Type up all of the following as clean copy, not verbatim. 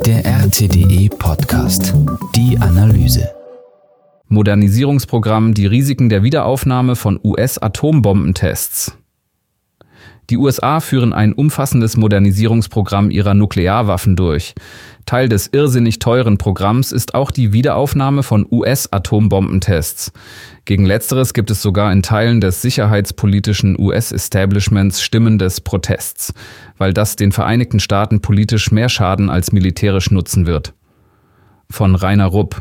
Der RTDE Podcast. Die Analyse. Modernisierungsprogramm, die Risiken der Wiederaufnahme von US-Atombombentests. Die USA führen ein umfassendes Modernisierungsprogramm ihrer Nuklearwaffen durch. Teil des irrsinnig teuren Programms ist auch die Wiederaufnahme von US-Atombombentests. Gegen Letzteres gibt es sogar in Teilen des sicherheitspolitischen US-Establishments Stimmen des Protests, weil das den Vereinigten Staaten politisch mehr Schaden als militärisch nutzen wird. Von Rainer Rupp.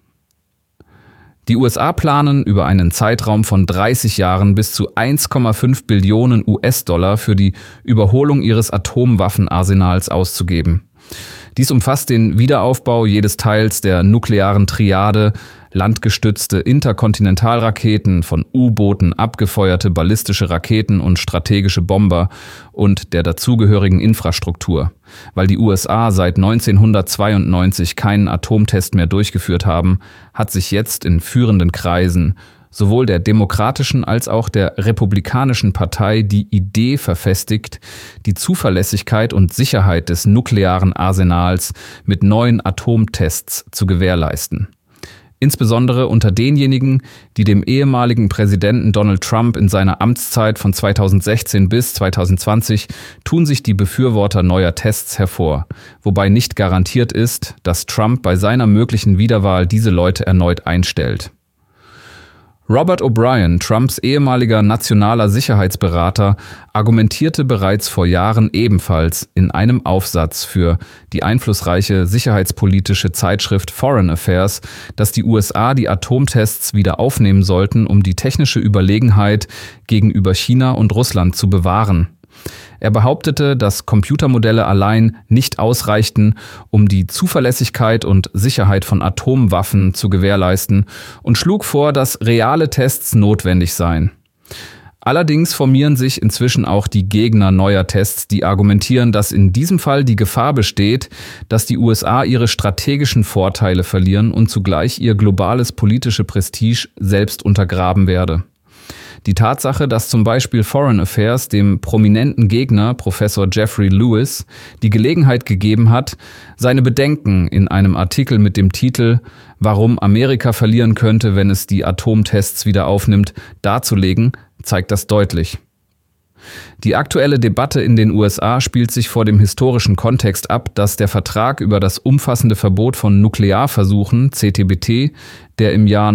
Die USA planen, über einen Zeitraum von 30 Jahren bis zu 1,5 Billionen US-Dollar für die Überholung ihres Atomwaffenarsenals auszugeben. Dies umfasst den Wiederaufbau jedes Teils der nuklearen Triade, landgestützte Interkontinentalraketen, von U-Booten abgefeuerte ballistische Raketen und strategische Bomber und der dazugehörigen Infrastruktur. Weil die USA seit 1992 keinen Atomtest mehr durchgeführt haben, hat sich jetzt in führenden Kreisen sowohl der Demokratischen als auch der Republikanischen Partei die Idee verfestigt, die Zuverlässigkeit und Sicherheit des nuklearen Arsenals mit neuen Atomtests zu gewährleisten. Insbesondere unter denjenigen, die dem ehemaligen Präsidenten Donald Trump in seiner Amtszeit von 2016 bis 2020 tun sich die Befürworter neuer Tests hervor, wobei nicht garantiert ist, dass Trump bei seiner möglichen Wiederwahl diese Leute erneut einstellt. Robert O'Brien, Trumps ehemaliger nationaler Sicherheitsberater, argumentierte bereits vor Jahren ebenfalls in einem Aufsatz für die einflussreiche sicherheitspolitische Zeitschrift Foreign Affairs, dass die USA die Atomtests wieder aufnehmen sollten, um die technische Überlegenheit gegenüber China und Russland zu bewahren. Er behauptete, dass Computermodelle allein nicht ausreichten, um die Zuverlässigkeit und Sicherheit von Atomwaffen zu gewährleisten und schlug vor, dass reale Tests notwendig seien. Allerdings formieren sich inzwischen auch die Gegner neuer Tests, die argumentieren, dass in diesem Fall die Gefahr besteht, dass die USA ihre strategischen Vorteile verlieren und zugleich ihr globales politische Prestige selbst untergraben werde. Die Tatsache, dass zum Beispiel Foreign Affairs dem prominenten Gegner Professor Jeffrey Lewis die Gelegenheit gegeben hat, seine Bedenken in einem Artikel mit dem Titel »Warum Amerika verlieren könnte, wenn es die Atomtests wieder aufnimmt«, darzulegen, zeigt das deutlich. Die aktuelle Debatte in den USA spielt sich vor dem historischen Kontext ab, dass der Vertrag über das umfassende Verbot von Nuklearversuchen, CTBT, der im Jahr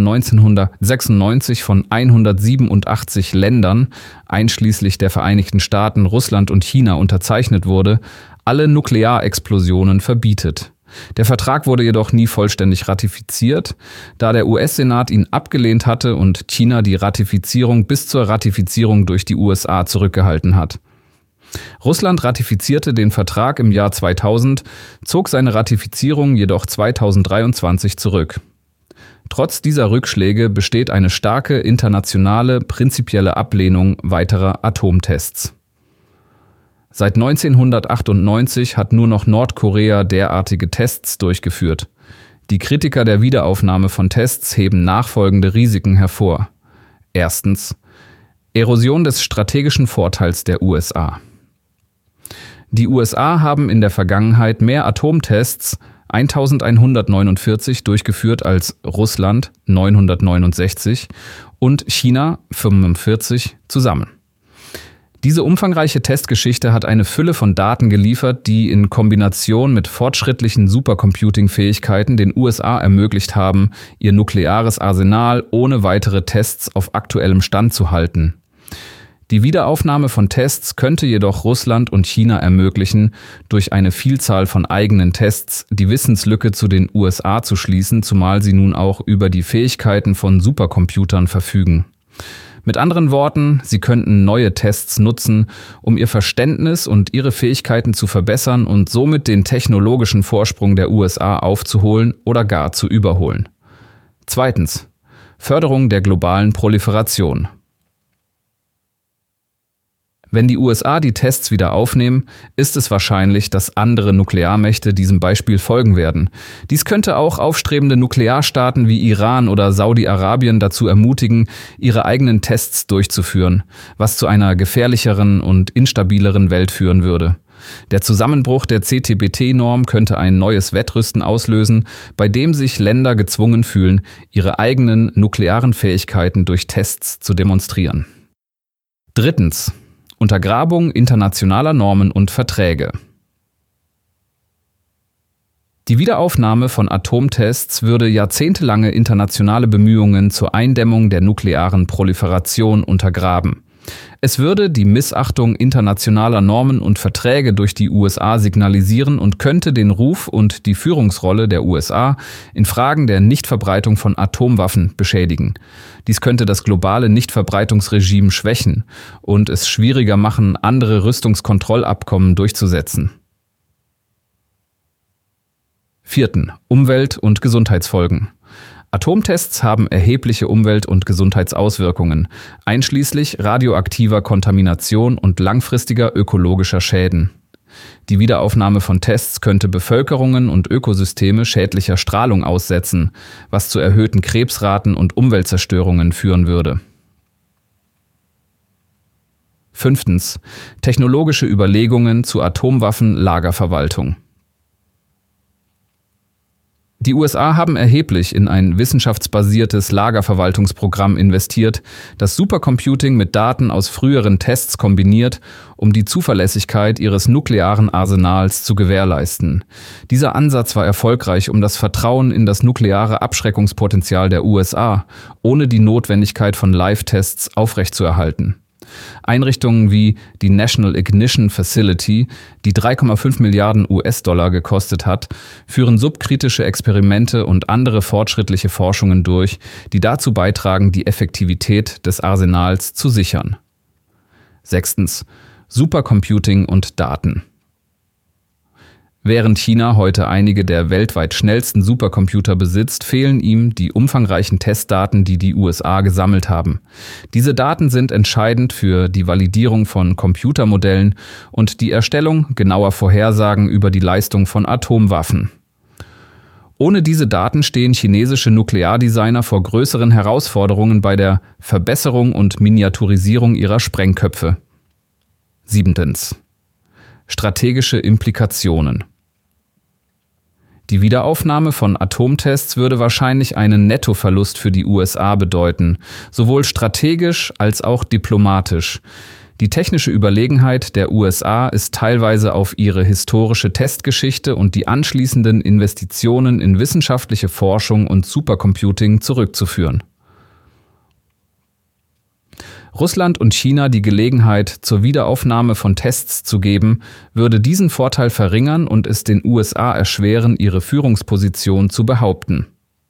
1996 von 187 Ländern, einschließlich der Vereinigten Staaten, Russland und China, unterzeichnet wurde, alle Nuklearexplosionen verbietet. Der Vertrag wurde jedoch nie vollständig ratifiziert, da der US-Senat ihn abgelehnt hatte und China die Ratifizierung bis zur Ratifizierung durch die USA zurückgehalten hat. Russland ratifizierte den Vertrag im Jahr 2000, zog seine Ratifizierung jedoch 2023 zurück. Trotz dieser Rückschläge besteht eine starke internationale, prinzipielle Ablehnung weiterer Atomtests. Seit 1998 hat nur noch Nordkorea derartige Tests durchgeführt. Die Kritiker der Wiederaufnahme von Tests heben nachfolgende Risiken hervor. Erstens: Erosion des strategischen Vorteils der USA. Die USA haben in der Vergangenheit mehr Atomtests, 1149 durchgeführt als Russland, 969, und China, 45, zusammen. Diese umfangreiche Testgeschichte hat eine Fülle von Daten geliefert, die in Kombination mit fortschrittlichen Supercomputing-Fähigkeiten den USA ermöglicht haben, ihr nukleares Arsenal ohne weitere Tests auf aktuellem Stand zu halten. Die Wiederaufnahme von Tests könnte jedoch Russland und China ermöglichen, durch eine Vielzahl von eigenen Tests die Wissenslücke zu den USA zu schließen, zumal sie nun auch über die Fähigkeiten von Supercomputern verfügen. Mit anderen Worten, sie könnten neue Tests nutzen, um ihr Verständnis und ihre Fähigkeiten zu verbessern und somit den technologischen Vorsprung der USA aufzuholen oder gar zu überholen. Zweitens: Förderung der globalen Proliferation. Wenn die USA die Tests wieder aufnehmen, ist es wahrscheinlich, dass andere Nuklearmächte diesem Beispiel folgen werden. Dies könnte auch aufstrebende Nuklearstaaten wie Iran oder Saudi-Arabien dazu ermutigen, ihre eigenen Tests durchzuführen, was zu einer gefährlicheren und instabileren Welt führen würde. Der Zusammenbruch der CTBT-Norm könnte ein neues Wettrüsten auslösen, bei dem sich Länder gezwungen fühlen, ihre eigenen nuklearen Fähigkeiten durch Tests zu demonstrieren. Drittens. Untergrabung internationaler Normen und Verträge. Die Wiederaufnahme von Atomtests würde jahrzehntelange internationale Bemühungen zur Eindämmung der nuklearen Proliferation untergraben. Es würde die Missachtung internationaler Normen und Verträge durch die USA signalisieren und könnte den Ruf und die Führungsrolle der USA in Fragen der Nichtverbreitung von Atomwaffen beschädigen. Dies könnte das globale Nichtverbreitungsregime schwächen und es schwieriger machen, andere Rüstungskontrollabkommen durchzusetzen. Vierten. Umwelt- und Gesundheitsfolgen. Atomtests haben erhebliche Umwelt- und Gesundheitsauswirkungen, einschließlich radioaktiver Kontamination und langfristiger ökologischer Schäden. Die Wiederaufnahme von Tests könnte Bevölkerungen und Ökosysteme schädlicher Strahlung aussetzen, was zu erhöhten Krebsraten und Umweltzerstörungen führen würde. Fünftens. Technologische Überlegungen zu Atomwaffenlagerverwaltung. Die USA haben erheblich in ein wissenschaftsbasiertes Lagerverwaltungsprogramm investiert, das Supercomputing mit Daten aus früheren Tests kombiniert, um die Zuverlässigkeit ihres nuklearen Arsenals zu gewährleisten. Dieser Ansatz war erfolgreich, um das Vertrauen in das nukleare Abschreckungspotenzial der USA ohne die Notwendigkeit von Live-Tests aufrechtzuerhalten. Einrichtungen wie die National Ignition Facility, die 3,5 Milliarden US-Dollar gekostet hat, führen subkritische Experimente und andere fortschrittliche Forschungen durch, die dazu beitragen, die Effektivität des Arsenals zu sichern. Sechstens. Supercomputing und Daten. Während China heute einige der weltweit schnellsten Supercomputer besitzt, fehlen ihm die umfangreichen Testdaten, die die USA gesammelt haben. Diese Daten sind entscheidend für die Validierung von Computermodellen und die Erstellung genauer Vorhersagen über die Leistung von Atomwaffen. Ohne diese Daten stehen chinesische Nukleardesigner vor größeren Herausforderungen bei der Verbesserung und Miniaturisierung ihrer Sprengköpfe. Siebtens. Strategische Implikationen. Die Wiederaufnahme von Atomtests würde wahrscheinlich einen Nettoverlust für die USA bedeuten, sowohl strategisch als auch diplomatisch. Die technische Überlegenheit der USA ist teilweise auf ihre historische Testgeschichte und die anschließenden Investitionen in wissenschaftliche Forschung und Supercomputing zurückzuführen. Russland und China die Gelegenheit zur Wiederaufnahme von Tests zu geben, würde diesen Vorteil verringern und es den USA erschweren, ihre Führungsposition zu behaupten.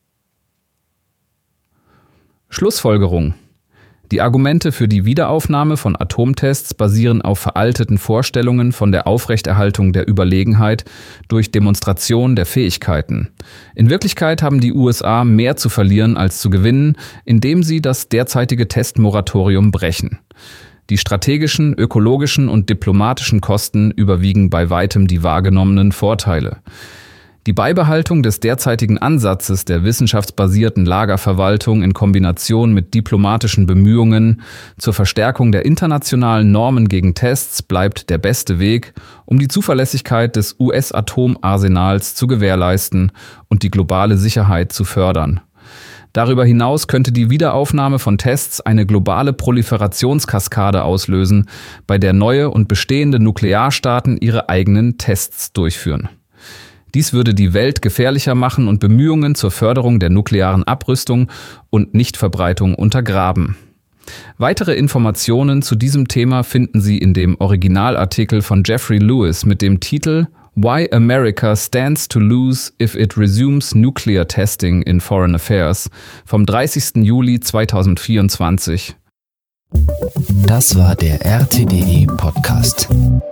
Schlussfolgerung: Die Argumente für die Wiederaufnahme von Atomtests basieren auf veralteten Vorstellungen von der Aufrechterhaltung der Überlegenheit durch Demonstration der Fähigkeiten. In Wirklichkeit haben die USA mehr zu verlieren als zu gewinnen, indem sie das derzeitige Testmoratorium brechen. Die strategischen, ökologischen und diplomatischen Kosten überwiegen bei weitem die wahrgenommenen Vorteile. Die Beibehaltung des derzeitigen Ansatzes der wissenschaftsbasierten Lagerverwaltung in Kombination mit diplomatischen Bemühungen zur Verstärkung der internationalen Normen gegen Tests bleibt der beste Weg, um die Zuverlässigkeit des US-Atomarsenals zu gewährleisten und die globale Sicherheit zu fördern. Darüber hinaus könnte die Wiederaufnahme von Tests eine globale Proliferationskaskade auslösen, bei der neue und bestehende Nuklearstaaten ihre eigenen Tests durchführen. Dies würde die Welt gefährlicher machen und Bemühungen zur Förderung der nuklearen Abrüstung und Nichtverbreitung untergraben. Weitere Informationen zu diesem Thema finden Sie in dem Originalartikel von Jeffrey Lewis mit dem Titel Why America Stands to Lose if it Resumes Nuclear Testing in Foreign Affairs vom 30. Juli 2024. Das war der RTDE Podcast.